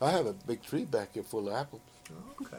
I have a big tree back here full of apples. Okay.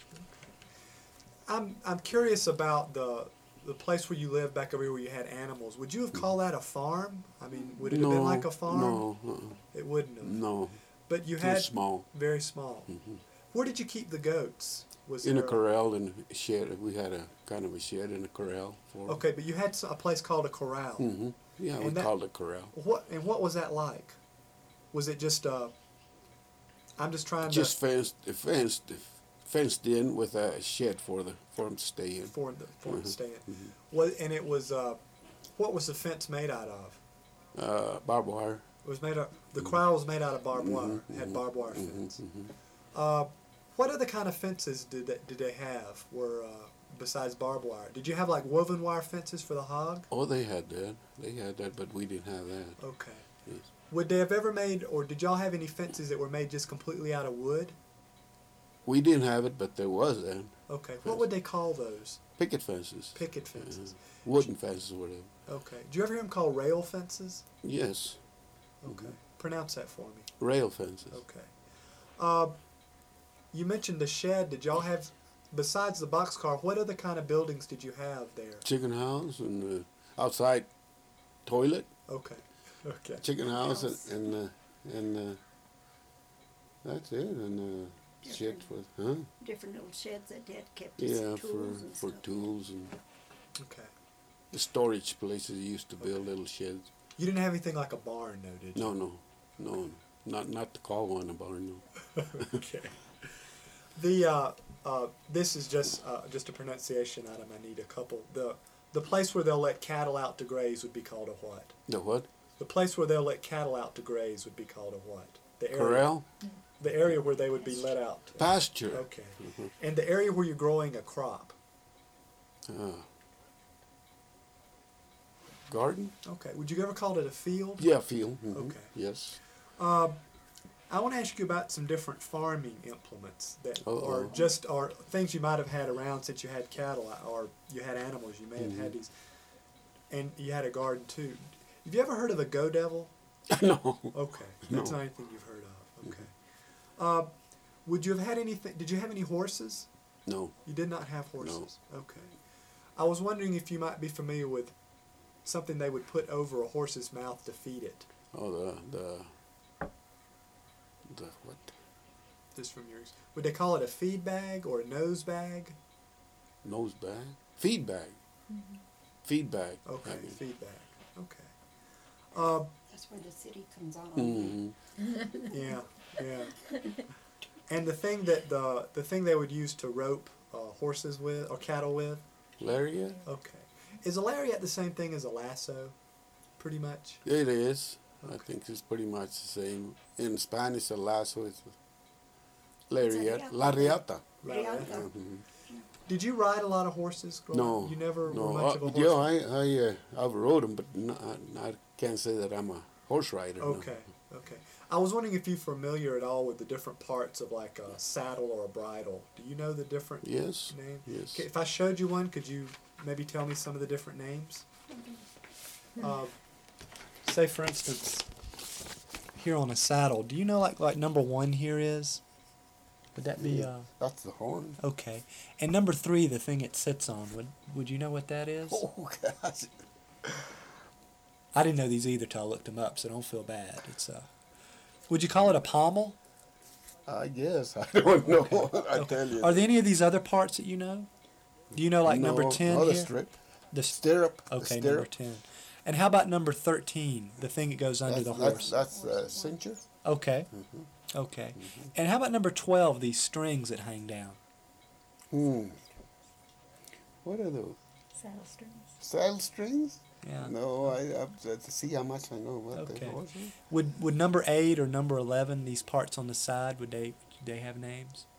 I'm curious about the place where you lived back over here where you had animals. Would you have called that a farm? I mean, would it have been like a farm? No. It wouldn't have. No. But you Too had small. very small. Where did you keep the goats? Was In a there corral and a shed. We had a kind of a shed in a corral for 'em. Okay, but you had a place called a corral. Yeah, And we that- called it corral. What was that like? Was it just I'm just trying Just to fenced in with a shed for them to stay in. for the stand. What and it was what was the fence made out of? Barbed wire. It was made of the corral was made out of barbed wire. It had barbed wire fence. What other kind of fences did they have? Were besides barbed wire? Did you have like woven wire fences for the hog? Oh, they had that. They had that, but we didn't have that. Okay. Yes. Would they have ever made, or did y'all have any fences that were made just completely out of wood? We didn't have it, but there was that. Okay. What would they call those? Picket fences. Picket fences. Wooden fences, whatever. Okay. Do you ever hear them called rail fences? Yes. Okay. Pronounce that for me. Rail fences. Okay. You mentioned the shed. Did y'all have, besides the boxcar, what other kind of buildings did you have there? Chicken house and outside toilet. Okay. Okay. Chicken house and that's it. And shed for Different little sheds that Dad kept yeah his tools and for stuff. tools and Okay. the storage places. You used to build little sheds. You didn't have anything like a barn, though, did you? No, not to call one a barn. No. Okay. The this is just a pronunciation item. I need a couple. The place where they'll let cattle out to graze would be called a what? The what? The place where they'll let cattle out to graze would be called a what? The area, Corral? The area where they would be let out. Pasture. Okay. And the area where you're growing a crop. Garden? Okay. Would you ever call it a field? Yeah, field. Okay. Yes. I want to ask you about some different farming implements that are things you might have had around since you had cattle or you had animals. You may have had these, and you had a garden too. Have you ever heard of a go devil? No. Okay, that's not anything you've heard of. Okay. Would you have had anything? Did you have any horses? No. You did not have horses. No. Okay. I was wondering if you might be familiar with something they would put over a horse's mouth to feed it. Oh, the what? Just from yours. Would they call it a feed bag or a nose bag? Nose bag? Feed bag. Feed bag. Okay, feed bag. Okay. That's where the city comes on. Yeah, yeah. And the thing that the thing they would use to rope horses with or cattle with? Lariat? Okay. Is a lariat the same thing as a lasso? Pretty much? It is. Okay. I think it's pretty much the same. In Spanish, a lasso is lariat. Lariata. Lariata. Did you ride a lot of horses growing up? You never were much of a horse Yeah, I've rode them, but I can't say that I'm a horse rider. Okay, okay. I was wondering if you're familiar at all with the different parts of like a saddle or a bridle. Do you know the different names? Yes. Okay, if I showed you one, could you maybe tell me some of the different names? Say, for instance, here on a saddle, do you know like number 1 here is? Would that be that's the horn. Okay. And number 3, the thing it sits on, would you know what that is? Oh gosh. I didn't know these either till I looked them up, so don't feel bad. It's would you call it a pommel? I guess. I don't know. Okay. I tell you. Are there any of these other parts that you know? Do you know like number 10 here? Strip. The stirrup. Okay, the stirrup. number 10. And how about number 13, the thing that goes under the horse? That's cincher. Okay. Okay. And how about number 12, these strings that hang down? What are those? Saddle strings. Saddle strings? Yeah. No, I have to see how much I know about Okay. the horses. Would number 8 or number 11, these parts on the side, would they have names?